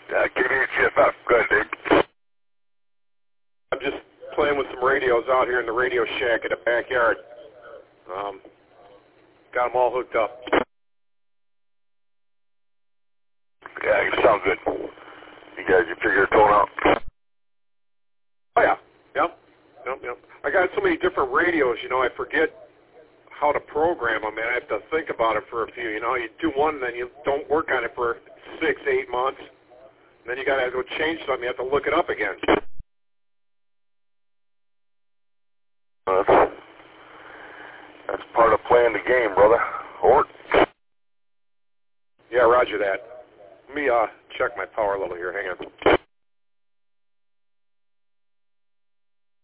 KDHFF. Go ahead, Dave. I'm just playing with some radios out here in the radio shack in the backyard. Got them all hooked up. Yeah, you sound good. You figure your tone out? Oh, yeah. Yep. I got so many different radios, I forget how to program them, and I have to think about it for a few. You do one, then you don't work on it for 6-8 months. And then you got to go change something. You have to look it up again. That's part of playing the game, brother. Or? Yeah, roger that. Let me check my power level here. Hang on.